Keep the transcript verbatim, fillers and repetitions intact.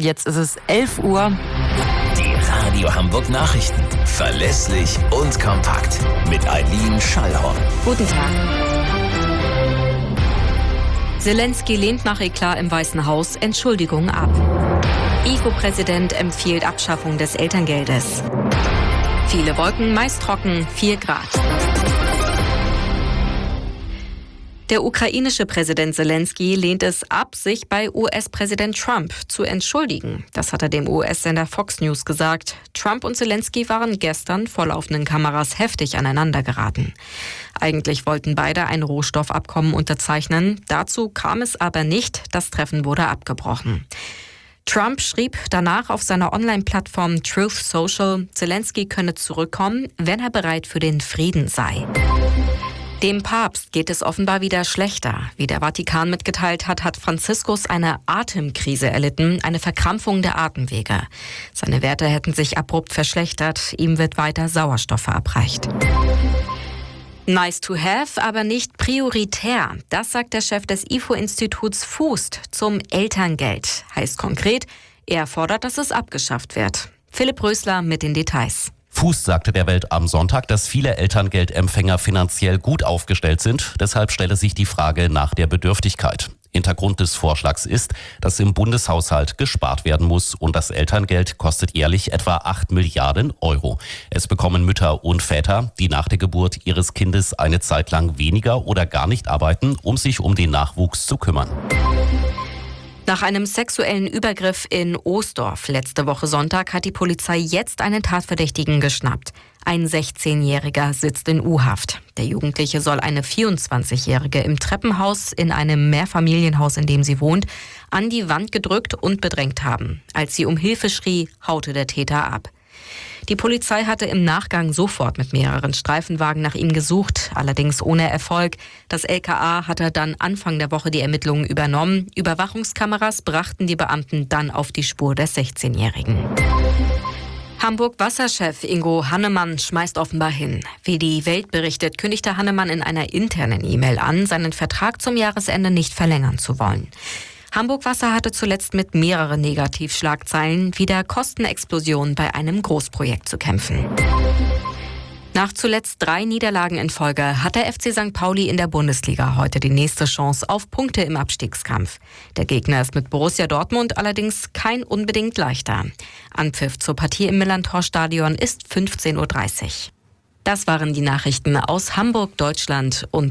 Jetzt ist es elf Uhr. Die Radio Hamburg Nachrichten. Verlässlich und kompakt. Mit Eileen Schallhorn. Guten Tag. Zelensky lehnt nach Eklat im Weißen Haus Entschuldigung ab. I F O-Präsident empfiehlt Abschaffung des Elterngeldes. Viele Wolken, meist trocken, vier Grad. Der ukrainische Präsident Zelensky lehnt es ab, sich bei U S-Präsident Trump zu entschuldigen. Das hat er dem U S-Sender Fox News gesagt. Trump und Zelensky waren gestern vor laufenden Kameras heftig aneinander geraten. Eigentlich wollten beide ein Rohstoffabkommen unterzeichnen. Dazu kam es aber nicht. Das Treffen wurde abgebrochen. Trump schrieb danach auf seiner Online-Plattform Truth Social, Zelensky könne zurückkommen, wenn er bereit für den Frieden sei. Dem Papst geht es offenbar wieder schlechter. Wie der Vatikan mitgeteilt hat, hat Franziskus eine Atemkrise erlitten, eine Verkrampfung der Atemwege. Seine Werte hätten sich abrupt verschlechtert. Ihm wird weiter Sauerstoff verabreicht. Nice to have, aber nicht prioritär. Das sagt der Chef des I F O-Instituts Fust zum Elterngeld. Heißt konkret, er fordert, dass es abgeschafft wird. Philipp Rösler mit den Details. Fuß sagte der Welt am Sonntag, dass viele Elterngeldempfänger finanziell gut aufgestellt sind. Deshalb stelle sich die Frage nach der Bedürftigkeit. Hintergrund des Vorschlags ist, dass im Bundeshaushalt gespart werden muss und das Elterngeld kostet jährlich etwa acht Milliarden Euro. Es bekommen Mütter und Väter, die nach der Geburt ihres Kindes eine Zeit lang weniger oder gar nicht arbeiten, um sich um den Nachwuchs zu kümmern. Nach einem sexuellen Übergriff in Oosdorf letzte Woche Sonntag hat die Polizei jetzt einen Tatverdächtigen geschnappt. Ein sechzehnjähriger sitzt in U-Haft. Der Jugendliche soll eine vierundzwanzigjährige im Treppenhaus in einem Mehrfamilienhaus, in dem sie wohnt, an die Wand gedrückt und bedrängt haben. Als sie um Hilfe schrie, haute der Täter ab. Die Polizei hatte im Nachgang sofort mit mehreren Streifenwagen nach ihm gesucht, allerdings ohne Erfolg. Das L K A hatte dann Anfang der Woche die Ermittlungen übernommen. Überwachungskameras brachten die Beamten dann auf die Spur des sechzehnjährigen. Hamburg-Wasserchef Ingo Hannemann schmeißt offenbar hin. Wie die Welt berichtet, kündigte Hannemann in einer internen E-Mail an, seinen Vertrag zum Jahresende nicht verlängern zu wollen. Hamburg Wasser hatte zuletzt mit mehreren Negativschlagzeilen wie der Kostenexplosion bei einem Großprojekt zu kämpfen. Nach zuletzt drei Niederlagen in Folge hat der F C Sankt Pauli in der Bundesliga heute die nächste Chance auf Punkte im Abstiegskampf. Der Gegner ist mit Borussia Dortmund allerdings kein unbedingt leichter. Anpfiff zur Partie im Millerntor-Stadion ist fünfzehn Uhr dreißig. Das waren die Nachrichten aus Hamburg, Deutschland und